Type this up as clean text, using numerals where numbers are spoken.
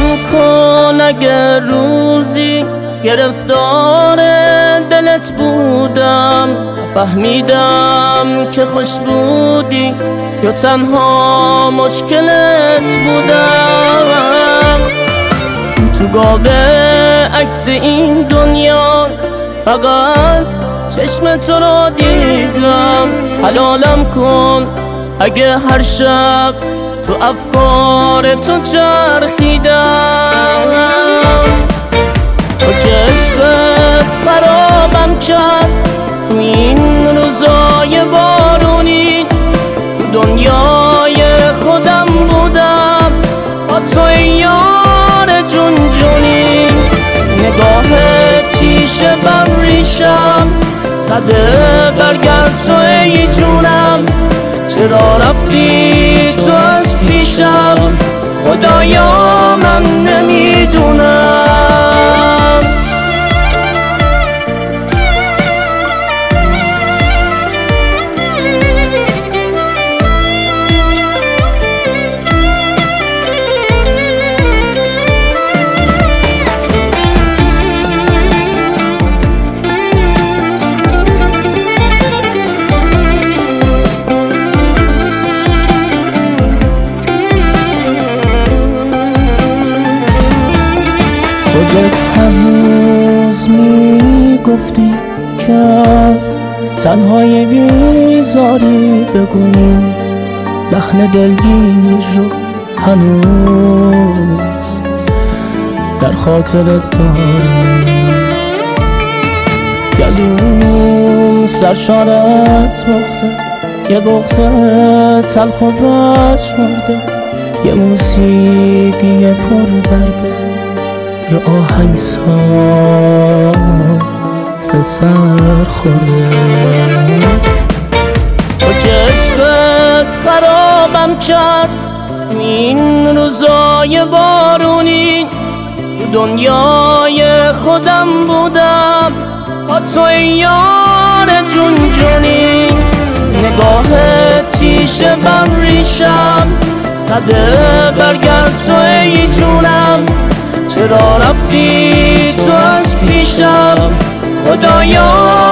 کن اگر روزی گرفتار دلت بودم، فهمیدم که خوش بودی یا تنها مشکلت بودم. تو گاوه عکس این دنیا فقط چشم تو رو دیدم. حلالم کن اگه هر شب تو افکار تو چرخیدم. تو که عشقت خرابم کرد تو این روزای بارونی. تو دنیای خودم بودم با تو یار جون جونی. نگاه تیشه بر ریشم زده برگرد تو ای جونم. چرا رفتی تو از پیشم خدایا من نمیدونم. خودت هنوز میگفتی که از تنهای بیزاری بگوییم. لحن دلگیر رو هنوز در خاطرت دارم. گلوم سرشار از بغضه، یه بغض تلخ و پژمرده، یه موسیقی پر درده، یه آهنگساز سر خورده. تو که عشقت خرابم کرد تو این روزای بارونی. تو دنیای خودم بودم با تو یار جون جونی. نگاه تیشه بر ریشم زده برگرد تو ای جونم. چرا رفتی تو از پیشم خدایا